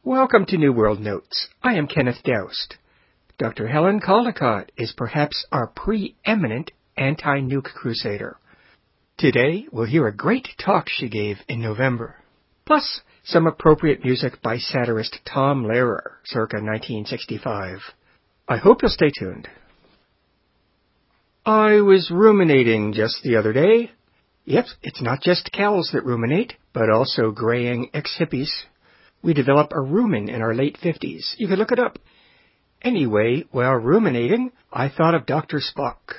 Welcome to New World Notes. I am Kenneth Doust. Dr. Helen Caldicott is perhaps our preeminent anti-nuke crusader. Today, we'll hear a great talk she gave in November, plus some appropriate music by satirist Tom Lehrer, circa 1965. I hope you'll stay tuned. I was ruminating just the other day. Yep, it's not just cows that ruminate, but also graying ex-hippies. We develop a rumen in our late 50s. You could look it up. Anyway, while ruminating, I thought of Dr. Spock.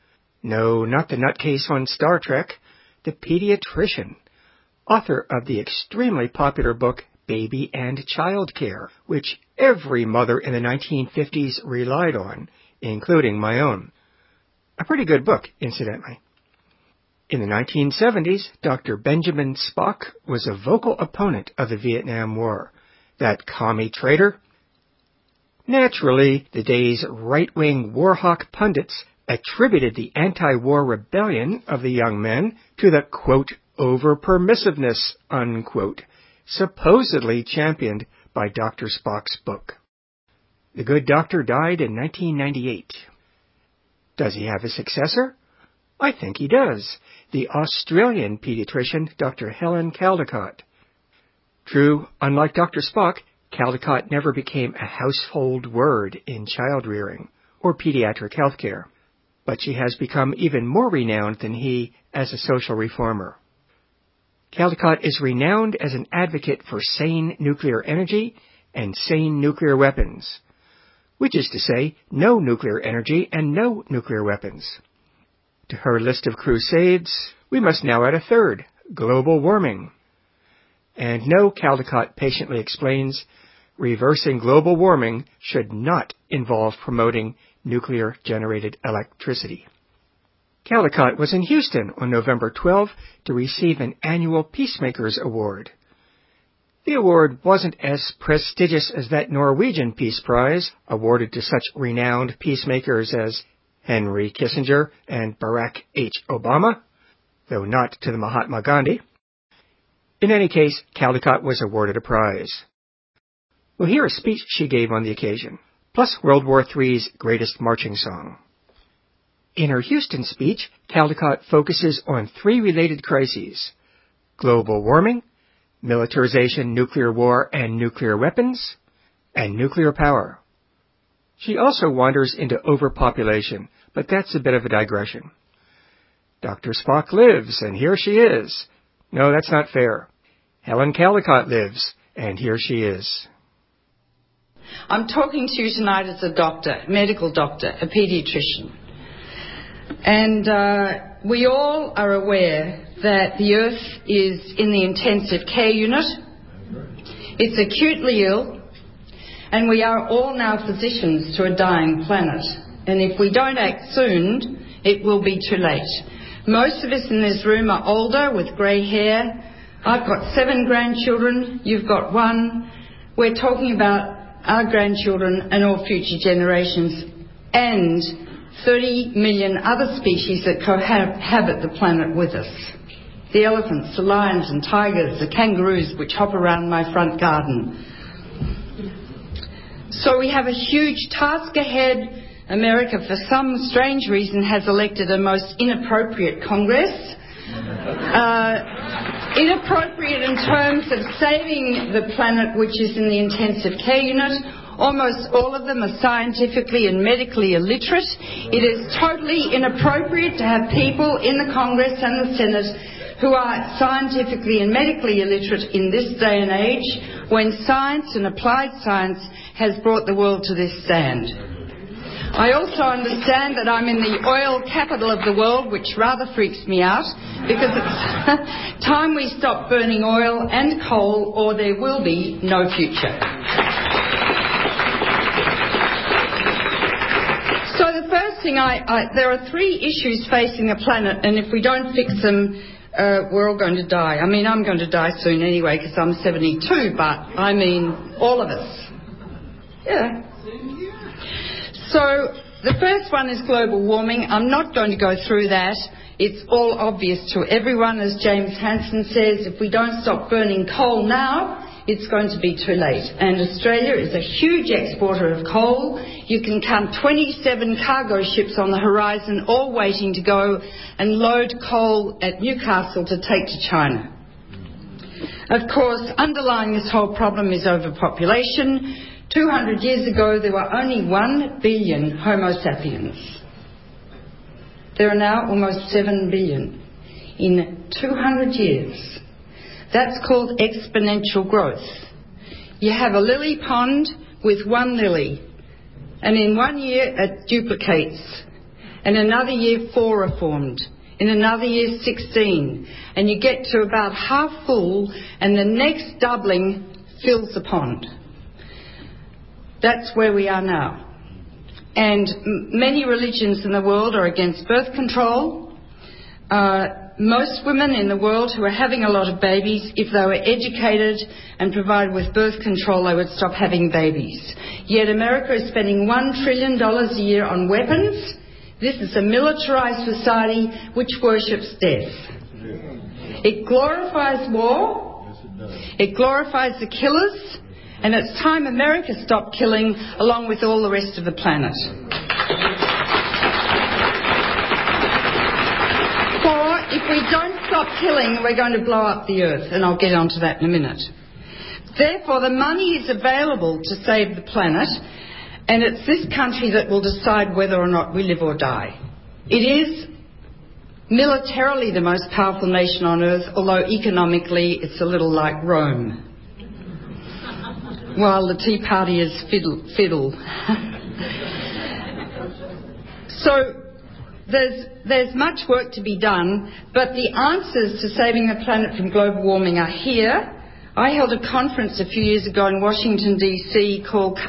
No, not the nutcase on Star Trek. The pediatrician, author of the extremely popular book Baby and Child Care, which every mother in the 1950s relied on, including my own. A pretty good book, incidentally. In the 1970s, Dr. Benjamin Spock was a vocal opponent of the Vietnam War. That commie traitor. Naturally, the day's right-wing war hawk pundits attributed the anti-war rebellion of the young men to the, quote, over-permissiveness, unquote, supposedly championed by Dr. Spock's book. The good doctor died in 1998. Does he have a successor? I think he does. The Australian pediatrician, Dr. Helen Caldicott. True, unlike Dr. Spock, Caldicott never became a household word in child-rearing or pediatric health care, but she has become even more renowned than he as a social reformer. Caldicott is renowned as an advocate for sane nuclear energy and sane nuclear weapons, which is to say, no nuclear energy and no nuclear weapons. To her list of crusades, we must now add a third, global warming. And no, Caldicott patiently explains, reversing global warming should not involve promoting nuclear-generated electricity. Caldicott was in Houston on November 12 to receive an annual Peacemakers Award. The award wasn't as prestigious as that Norwegian Peace Prize, awarded to such renowned peacemakers as Henry Kissinger and Barack H. Obama, though not to the Mahatma Gandhi. In any case, Caldicott was awarded a prize. We'll hear a speech she gave on the occasion, plus World War III's greatest marching song. In her Houston speech, Caldicott focuses on three related crises: global warming, militarization, nuclear war and nuclear weapons, and nuclear power. She also wanders into overpopulation, but that's a bit of a digression. Dr. Spock lives, and here she is. No, that's not fair. Helen Caldicott lives, and here she is. I'm talking to you tonight as a doctor, medical doctor, a pediatrician. And we all are aware that the Earth is in the intensive care unit. It's acutely ill. And we are all now physicians to a dying planet. And if we don't act soon, it will be too late. Most of us in this room are older with grey hair. I've got 7 grandchildren. You've got 1. We're talking about our grandchildren and all future generations and 30 million other species that cohabit the planet with us. The elephants, the lions and tigers, the kangaroos which hop around my front garden. So we have a huge task ahead. America, for some strange reason, has elected a most inappropriate Congress. Inappropriate in terms of saving the planet, which is in the intensive care unit. Almost all of them are scientifically and medically illiterate. It is totally inappropriate to have people in the Congress and the Senate who are scientifically and medically illiterate in this day and age, when science and applied science has brought the world to this stand. I also understand that I'm in the oil capital of the world, which rather freaks me out, because it's time we stop burning oil and coal, or there will be no future. So the first thing, there are 3 issues facing the planet, and if we don't fix them, we're all going to die. I mean, I'm going to die soon anyway because I'm 72, but I mean all of us. Yeah. So the first one is global warming. I'm not going to go through that. It's all obvious to everyone, as James Hansen says. If we don't stop burning coal now, it's going to be too late. And Australia is a huge exporter of coal. You can count 27 cargo ships on the horizon, all waiting to go and load coal at Newcastle to take to China. Of course, underlying this whole problem is overpopulation. 200 years ago, there were only 1 billion Homo sapiens. There are now almost 7 billion in 200 years. That's called exponential growth. You have a lily pond with one lily, and in 1 year it duplicates. In another year, 4 are formed. In another year, 16. And you get to about half full, and the next doubling fills the pond. That's where we are now. And many religions in the world are against birth control. Most women in the world who are having a lot of babies, if they were educated and provided with birth control, they would stop having babies. Yet America is spending $1 trillion a year on weapons. This is a militarized society which worships death. It glorifies war. It glorifies the killers. And it's time America stopped killing along with all the rest of the planet. For if we don't stop killing, we're going to blow up the earth, and I'll get onto that in a minute. Therefore, the money is available to save the planet, and it's this country that will decide whether or not we live or die. It is militarily the most powerful nation on earth, although economically it's a little like Rome, while the Tea Party is fiddle. So there's much work to be done, but the answers to saving the planet from global warming are here. I held a conference a few years ago in Washington, D.C. called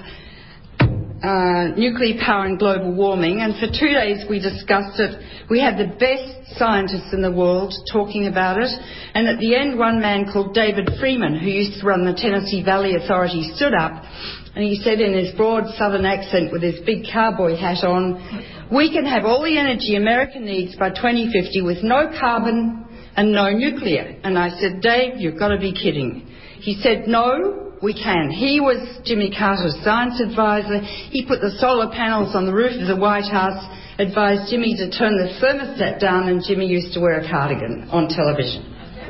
Nuclear Power and Global Warming, and for 2 days we discussed it. We had the best scientists in the world talking about it, and at the end one man called David Freeman, who used to run the Tennessee Valley Authority, stood up and he said in his broad southern accent with his big cowboy hat on, "We can have all the energy America needs by 2050 with no carbon and no nuclear." And I said, "Dave, you've got to be kidding." He said, "No, we can." He was Jimmy Carter's science advisor. He put the solar panels on the roof of the White House, advised Jimmy to turn the thermostat down, and Jimmy used to wear a cardigan on television.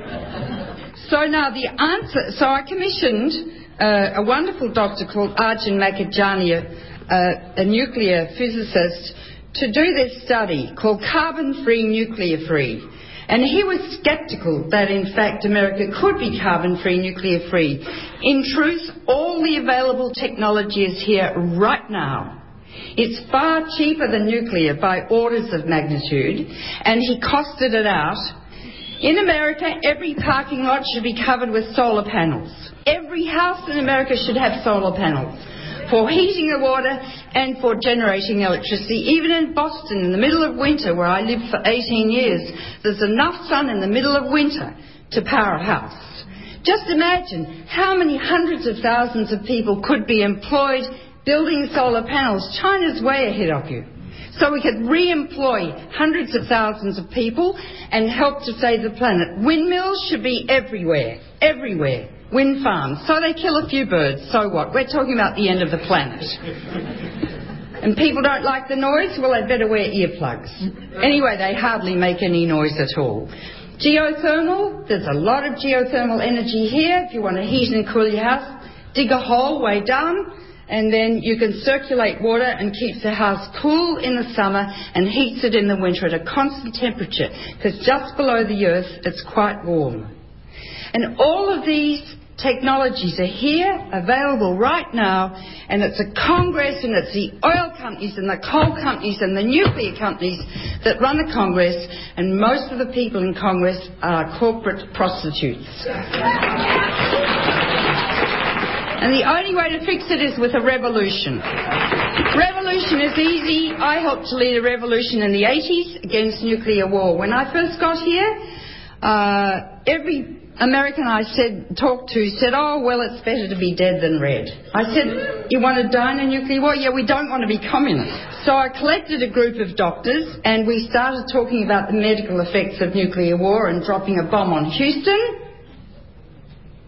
So now the answer... So I commissioned a wonderful doctor called Arjun Makhijani, a nuclear physicist, to do this study called Carbon-Free, Nuclear-Free. And he was sceptical that, in fact, America could be carbon-free, nuclear-free. In truth, all the available technology is here right now. It's far cheaper than nuclear by orders of magnitude, and he costed it out. In America, every parking lot should be covered with solar panels. Every house in America should have solar panels for heating the water and for generating electricity. Even in Boston, in the middle of winter, where I lived for 18 years, there's enough sun in the middle of winter to power a house. Just imagine how many hundreds of thousands of people could be employed building solar panels. China's way ahead of you. So we could re-employ hundreds of thousands of people and help to save the planet. Windmills should be everywhere, everywhere. Wind farms. So they kill a few birds. So what? We're talking about the end of the planet. And people don't like the noise? Well, they'd better wear earplugs. Anyway, they hardly make any noise at all. Geothermal. There's a lot of geothermal energy here. If you want to heat and cool your house, dig a hole way down, and then you can circulate water and keeps the house cool in the summer and heats it in the winter at a constant temperature, because just below the earth it's quite warm. And all of these technologies are here, available right now, and it's the Congress and it's the oil companies and the coal companies and the nuclear companies that run the Congress, and most of the people in Congress are corporate prostitutes. And the only way to fix it is with a revolution. Revolution is easy. I helped to lead a revolution in the 80s against nuclear war. When I first got here, every American I talked to said, "Oh, well, it's better to be dead than red." I said, "You want to die in a nuclear war?" "Yeah, we don't want to be communists." So I collected a group of doctors and we started talking about the medical effects of nuclear war and dropping a bomb on Houston.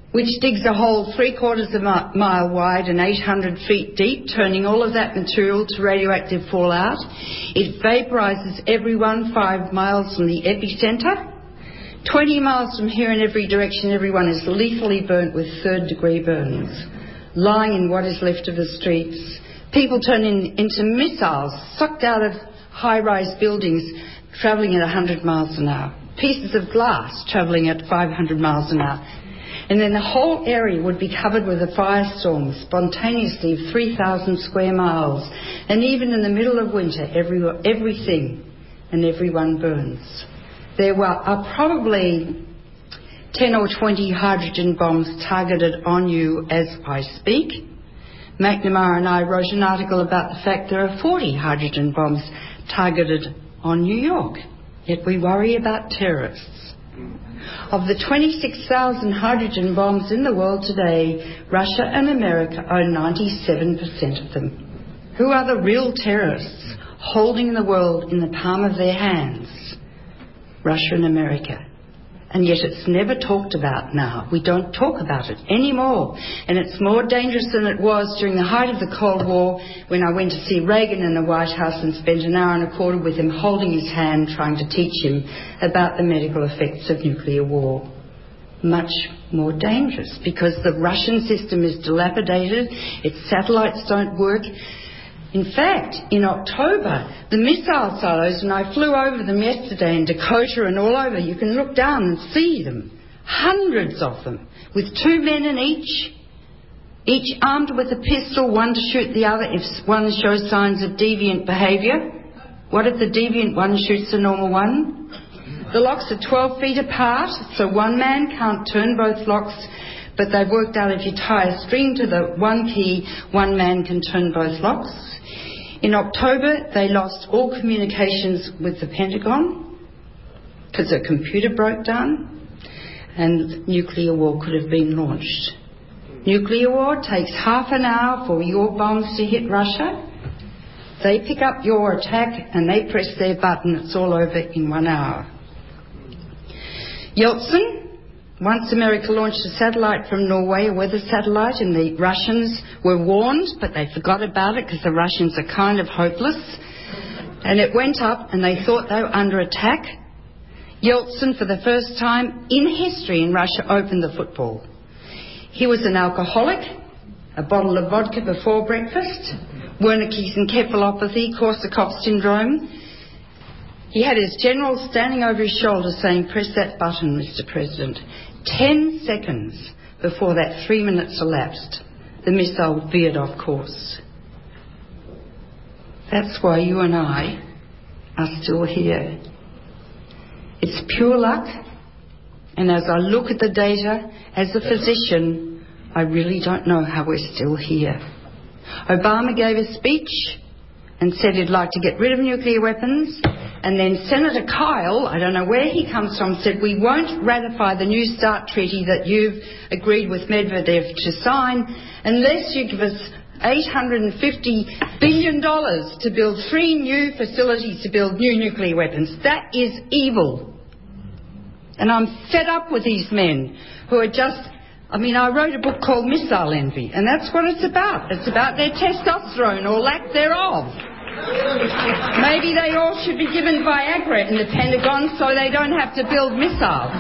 which digs a hole 3/4 of a mile wide and 800 feet deep, turning all of that material to radioactive fallout. It vaporizes everyone 5 miles from the epicenter. 20 miles from here in every direction, everyone is lethally burnt with third-degree burns, lying in what is left of the streets. People turn into missiles sucked out of high-rise buildings travelling at 100 miles an hour. Pieces of glass travelling at 500 miles an hour. And then the whole area would be covered with a firestorm spontaneously of 3,000 square miles. And even in the middle of winter, everything and everyone burns. There are probably 10 or 20 hydrogen bombs targeted on you as I speak. McNamara and I wrote an article about the fact there are 40 hydrogen bombs targeted on New York. Yet we worry about terrorists. Of the 26,000 hydrogen bombs in the world today, Russia and America own 97% of them. Who are the real terrorists holding the world in the palm of their hands? Russia and America. And yet it's never talked about now. We don't talk about it anymore. And it's more dangerous than it was during the height of the Cold War, when I went to see Reagan in the White House and spent an hour and a quarter with him, holding his hand, trying to teach him about the medical effects of nuclear war. Much more dangerous, because the Russian system is dilapidated, its satellites don't work. In fact, in October, the missile silos, and I flew over them yesterday in Dakota and all over, you can look down and see them, hundreds of them, with 2 men in each armed with a pistol, one to shoot the other if one shows signs of deviant behaviour. What if the deviant one shoots the normal one? The locks are 12 feet apart, so one man can't turn both locks, but they've worked out if you tie a string to the one key, one man can turn both locks. In October, they lost all communications with the Pentagon because a computer broke down, and nuclear war could have been launched. Nuclear war takes half an hour for your bombs to hit Russia. They pick up your attack and they press their button. It's all over in 1 hour. Yeltsin, once America launched a satellite from Norway, a weather satellite, and the Russians were warned, but they forgot about it because the Russians are kind of hopeless. And it went up and they thought they were under attack. Yeltsin, for the first time in history in Russia, opened the football. He was an alcoholic, a bottle of vodka before breakfast, Wernicke's encephalopathy, Korsakoff syndrome. He had his general standing over his shoulder saying, "Press that button, Mr. President." 10 seconds before that 3 minutes elapsed, the missile veered off course. That's why you and I are still here. It's pure luck, and as I look at the data, as a physician, I really don't know how we're still here. Obama gave a speech and said he'd like to get rid of nuclear weapons, and then Senator Kyle, I don't know where he comes from, said we won't ratify the New START treaty that you've agreed with Medvedev to sign unless you give us $850 billion to build 3 new facilities to build new nuclear weapons. That is evil. And I'm fed up with these men who are just... I wrote a book called Missile Envy, and that's what it's about. It's about their testosterone or lack thereof. Maybe they all should be given Viagra in the Pentagon so they don't have to build missiles.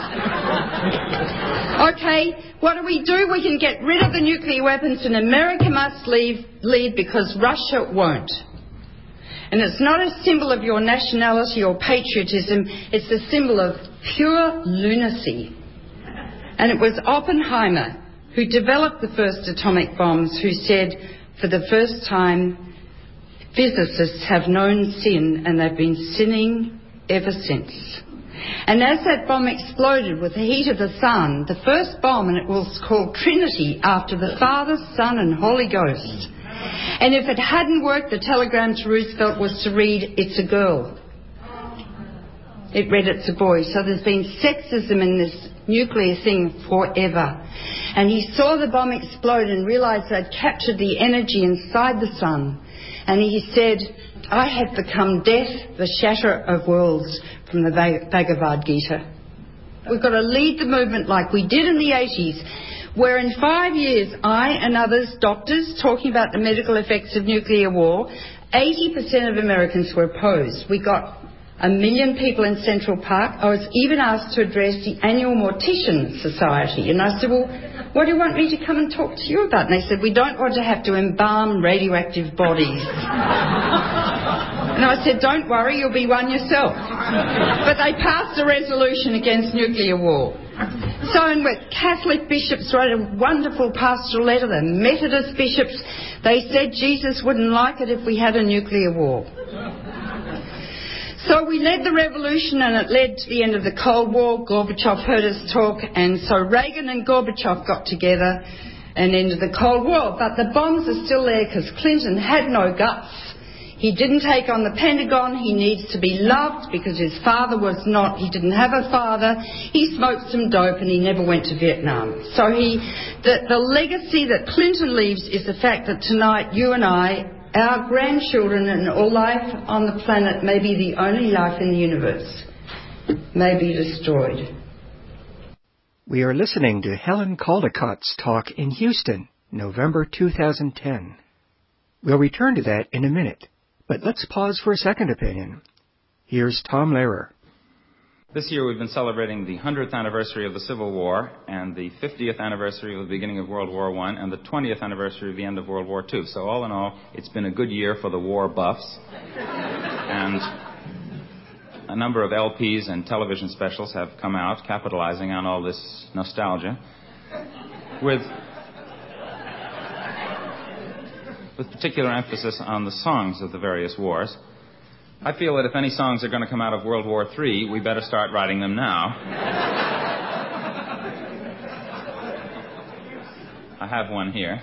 Okay, what do? We can get rid of the nuclear weapons, and America must lead because Russia won't. And it's not a symbol of your nationality or patriotism, it's a symbol of pure lunacy. And it was Oppenheimer who developed the first atomic bombs who said, for the first time, physicists have known sin, and they've been sinning ever since. And as that bomb exploded with the heat of the sun, the first bomb, and it was called Trinity, after the Father, Son and Holy Ghost. And if it hadn't worked, the telegram to Roosevelt was to read, "It's a girl." It read, "It's a boy." So there's been sexism in this nuclear thing forever. And he saw the bomb explode and realised they'd captured the energy inside the sun. And he said, "I have become death, the shatterer of worlds," from the Bhagavad Gita. We've got to lead the movement like we did in the 80s where in 5 years I and others, doctors, talking about the medical effects of nuclear war, 80% of Americans were opposed. We got 1 million people in Central Park. I was even asked to address the annual Mortician Society. And I said, well, what do you want me to come and talk to you about? And they said, we don't want to have to embalm radioactive bodies. And I said, don't worry, you'll be one yourself. But they passed a resolution against nuclear war. So Catholic bishops wrote a wonderful pastoral letter. The Methodist bishops, they said Jesus wouldn't like it if we had a nuclear war. So we led the revolution, and it led to the end of the Cold War. Gorbachev heard us talk, and so Reagan and Gorbachev got together and ended the Cold War. But the bombs are still there because Clinton had no guts. He didn't take on the Pentagon. He needs to be loved because his father he didn't have a father. He smoked some dope and he never went to Vietnam. So the legacy that Clinton leaves is the fact that tonight you and I, our grandchildren, and all life on the planet, may be the only life in the universe, may be destroyed. We are listening to Helen Caldicott's talk in Houston, November 2010. We'll return to that in a minute, but let's pause for a second opinion. Here's Tom Lehrer. This year we've been celebrating the 100th anniversary of the Civil War and the 50th anniversary of the beginning of World War I and the 20th anniversary of the end of World War II. So all in all, it's been a good year for the war buffs. And a number of LPs and television specials have come out capitalizing on all this nostalgia with particular emphasis on the songs of the various wars. I feel that if any songs are going to come out of World War III, we better start writing them now. I have one here.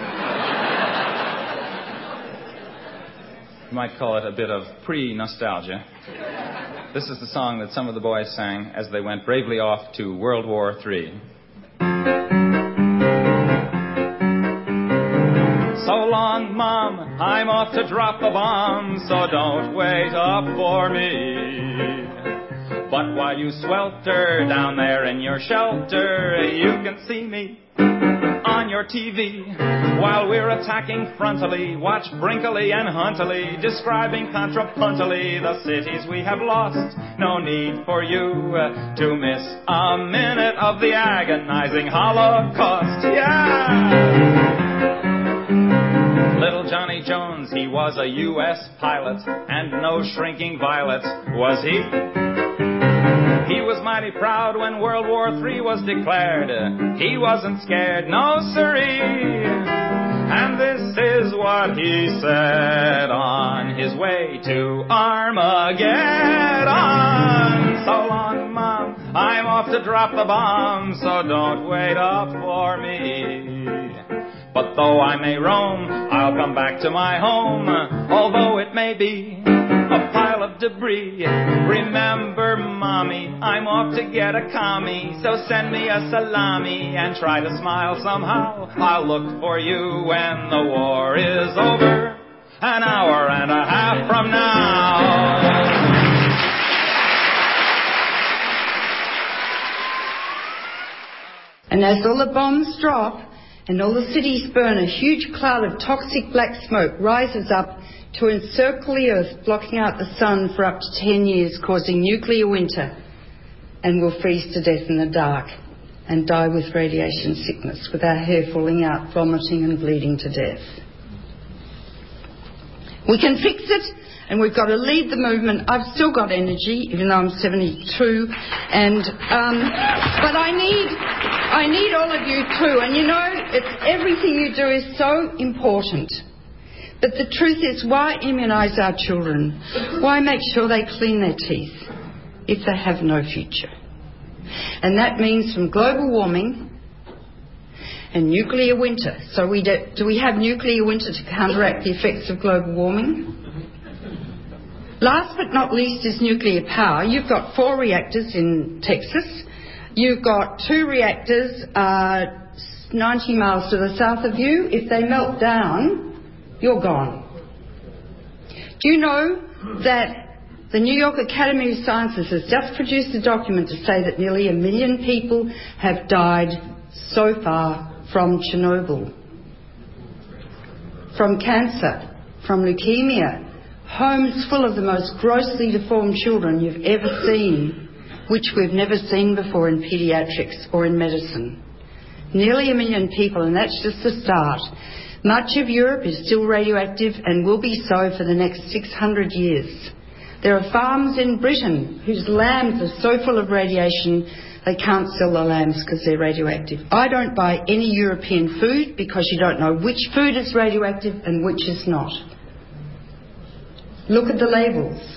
You might call it a bit of pre-nostalgia. This is the song that some of the boys sang as they went bravely off to World War III. So long, Mom, I'm off to drop a bomb, so don't wait up for me. But while you swelter down there in your shelter, you can see me on your TV. While we're attacking frontally, watch Brinkley and Huntley describing contrapuntally the cities we have lost. No need for you to miss a minute of the agonizing Holocaust. Yeah! Little Johnny Jones, he was a U.S. pilot, and no shrinking violet was he. He was mighty proud when World War III was declared. He wasn't scared, no siree. And this is what he said on his way to Armageddon. So long, Mom, I'm off to drop the bomb, so don't wait up for me. But though I may roam, I'll come back to my home, although it may be a pile of debris. Remember, Mommy, I'm off to get a commie, so send me a salami and try to smile somehow. I'll look for you when the war is over, an hour and a half from now. And as all the bombs drop and all the cities burn, a huge cloud of toxic black smoke rises up to encircle the Earth, blocking out the sun for up to 10 years, causing nuclear winter, and we'll freeze to death in the dark and die with radiation sickness, with our hair falling out, vomiting and bleeding to death. We can fix it, and we've got to lead the movement. I've still got energy, even though I'm 72, but I need all of you too. And you know, everything you do is so important. But the truth is, why immunise our children? Why make sure they clean their teeth if they have no future? And that means from global warming and nuclear winter. So do we have nuclear winter to counteract the effects of global warming? Last but not least is nuclear power. You've got 4 reactors in Texas. You've got 2 reactors 90 miles to the south of you. If they melt down, you're gone. Do you know that the New York Academy of Sciences has just produced a document to say that nearly 1 million people have died so far from Chernobyl. From cancer, from leukemia, homes full of the most grossly deformed children you've ever seen, which we've never seen before in paediatrics or in medicine. Nearly 1 million people, and that's just the start. Much of Europe is still radioactive and will be so for the next 600 years. There are farms in Britain whose lambs are so full of radiation they can't sell the lambs because they're radioactive. I don't buy any European food because you don't know which food is radioactive and which is not. Look at the labels.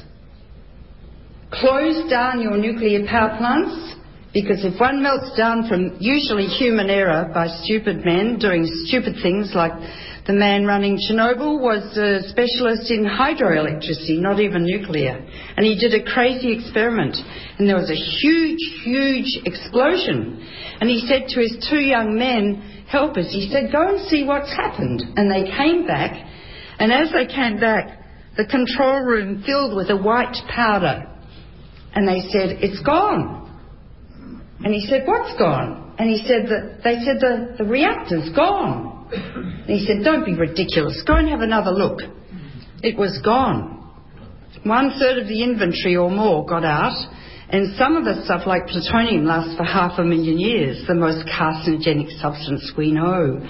Close down your nuclear power plants, because if one melts down from usually human error by stupid men doing stupid things, like the man running Chernobyl was a specialist in hydroelectricity, not even nuclear. And he did a crazy experiment, and there was a huge explosion. And he said to his 2 young men, helpers, he said, go and see what's happened. And they came back, and as they came back, the control room filled with a white powder. And they said, it's gone. And he said, what's gone? And he said they said the reactor's gone. And he said, don't be ridiculous. Go and have another look. It was gone. 1/3 of the inventory or more got out. And some of the stuff like plutonium lasts for 500,000 years, the most carcinogenic substance we know.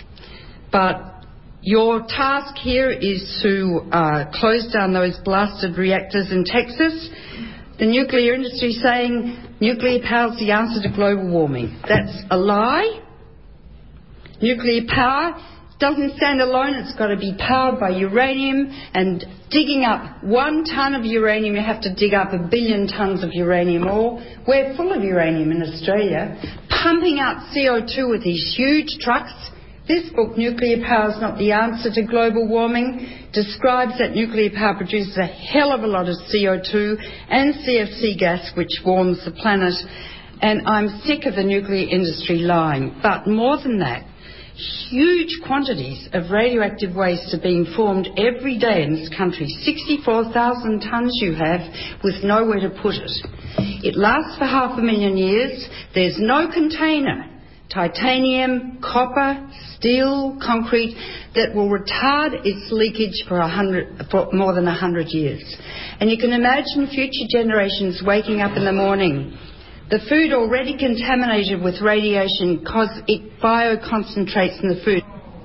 But your task here is to close down those blasted reactors in Texas. The nuclear industry saying nuclear power is the answer to global warming. That's a lie. Nuclear power doesn't stand alone. It's got to be powered by uranium, and digging up 1 tonne of uranium, you have to dig up 1 billion tonnes of uranium ore. We're full of uranium in Australia, pumping out CO2 with these huge trucks. This book, Nuclear Power is Not the Answer to Global Warming, describes that nuclear power produces a hell of a lot of CO2 and CFC gas, which warms the planet. And I'm sick of the nuclear industry lying. But more than that, huge quantities of radioactive waste are being formed every day in this country. 64,000 tonnes you have with nowhere to put it. It lasts for 500,000 years. There's no container, titanium, copper, steel, concrete, that will retard its leakage for more than 100 years. And you can imagine future generations waking up in the morning, the food already contaminated with radiation because it bioconcentrates in the food.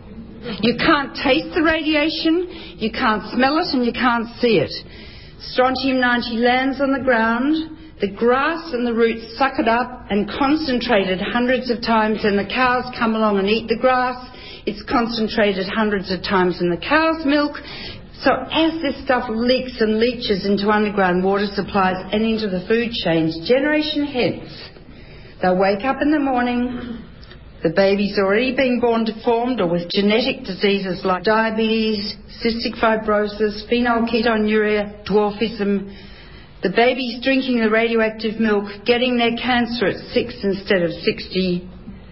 You can't taste the radiation, you can't smell it, and you can't see it. Strontium-90 lands on the ground. The grass and the roots suck it up and concentrate it hundreds of times, and the cows come along and eat the grass. It's concentrated hundreds of times in the cow's milk. So as this stuff leaks and leaches into underground water supplies and into the food chains, generation hence, they'll wake up in the morning, the baby's already been born deformed or with genetic diseases like diabetes, cystic fibrosis, phenylketonuria, dwarfism. The baby's drinking the radioactive milk, getting their cancer at 6 instead of 60,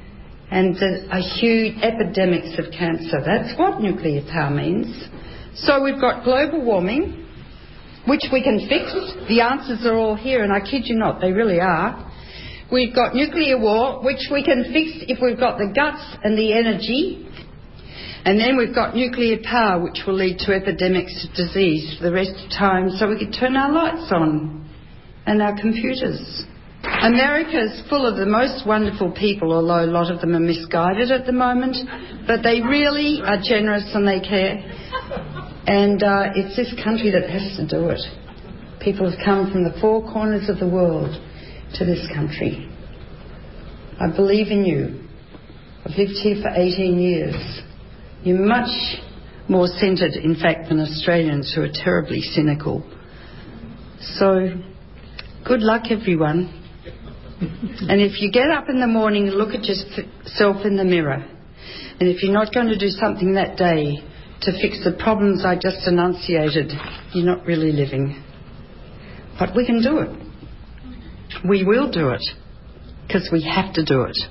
and a huge epidemics of cancer. That's what nuclear power means. So we've got global warming, which we can fix. The answers are all here, and I kid you not, they really are. We've got nuclear war, which we can fix if we've got the guts and the energy. And then we've got nuclear power, which will lead to epidemics of disease for the rest of time, so we can turn our lights on and our computers. America's full of the most wonderful people, although a lot of them are misguided at the moment, but they really are generous and they care. And it's this country that has to do it. People have come from the 4 corners of the world to this country. I believe in you. I've lived here for 18 years. You're much more centred, in fact, than Australians, who are terribly cynical. So, good luck, everyone. And if you get up in the morning and look at yourself in the mirror, and if you're not going to do something that day to fix the problems I just enunciated, you're not really living. But we can do it. We will do it, because we have to do it.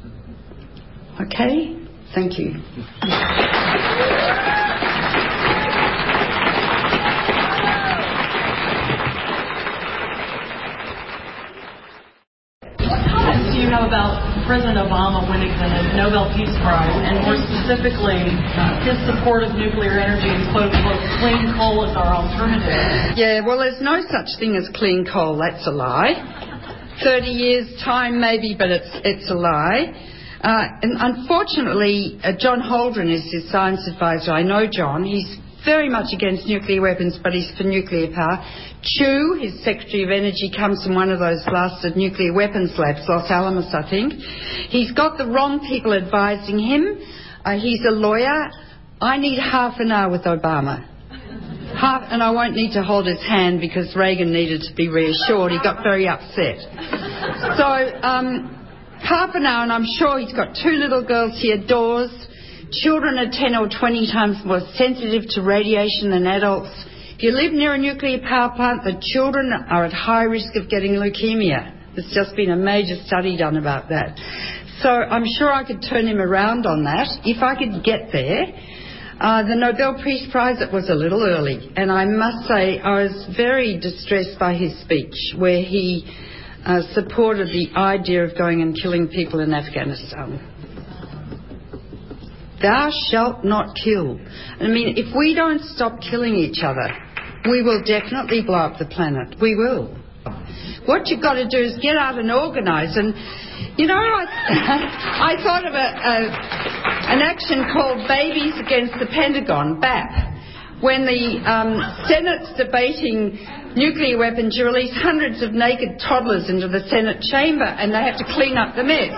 Okay? Thank you. What comments do you have about President Obama winning the Nobel Peace Prize, and more specifically, his support of nuclear energy and quote-unquote clean coal as our alternative. Yeah, well, there's no such thing as clean coal. That's a lie. 30 years' time, maybe, but it's a lie. And unfortunately, John Holdren is his science advisor. I know John. He's very much against nuclear weapons, but he's for nuclear power. Chu, his Secretary of Energy, comes from one of those blasted nuclear weapons labs, Los Alamos, I think. He's got the wrong people advising him. He's a lawyer. I need half an hour with Obama. And I won't need to hold his hand because Reagan needed to be reassured. He got very upset. So, half an hour, and I'm sure he's got 2 little girls he adores. Children are 10 or 20 times more sensitive to radiation than adults. If you live near a nuclear power plant, the children are at high risk of getting leukemia. There's just been a major study done about that. So I'm sure I could turn him around on that if I could get there. The Nobel Peace Prize, it was a little early. And I must say I was very distressed by his speech where he supported the idea of going and killing people in Afghanistan. Thou shalt not kill. I mean, if we don't stop killing each other, we will definitely blow up the planet. We will. What you've got to do is get out and organise. And, you know, I thought of an action called Babies Against the Pentagon, BAP. When the Senate's debating nuclear weapons, you release hundreds of naked toddlers into the Senate chamber and they have to clean up the mess.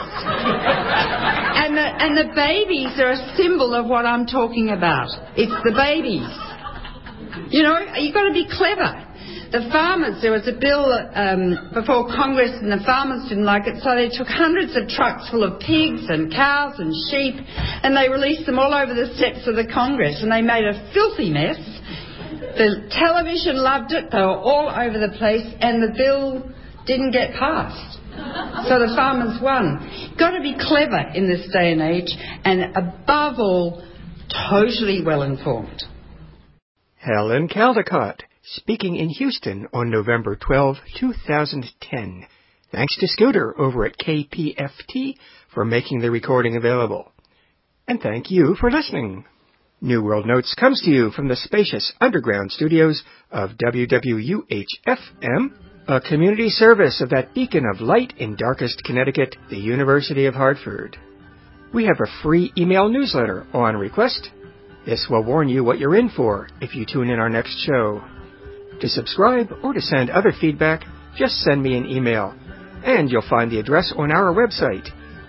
And the babies are a symbol of what I'm talking about. It's the babies. You know, you've got to be clever. The farmers, there was a bill before Congress and the farmers didn't like it, so they took hundreds of trucks full of pigs and cows and sheep and they released them all over the steps of the Congress and they made a filthy mess. The television loved it, they were all over the place and the bill didn't get passed. So the farmers won. Got to be clever in this day and age and above all, totally well informed. Helen Caldicott, speaking in Houston on November 12, 2010. Thanks to Scooter over at KPFT for making the recording available. And thank you for listening. New World Notes comes to you from the spacious underground studios of WWUH-FM, a community service of that beacon of light in darkest Connecticut, the University of Hartford. We have a free email newsletter on request. This will warn you what you're in for if you tune in our next show. To subscribe or to send other feedback, just send me an email, and you'll find the address on our website,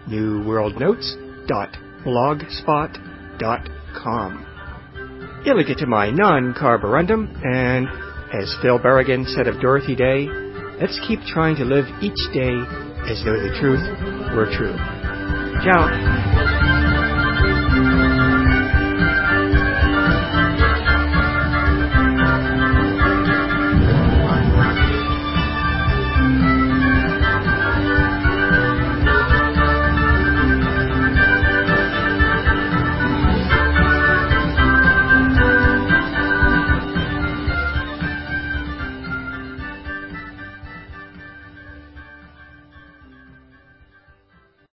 newworldnotes.blogspot.com. Illicit my non-carborundum, and as Phil Berrigan said of Dorothy Day, let's keep trying to live each day as though the truth were true. Ciao.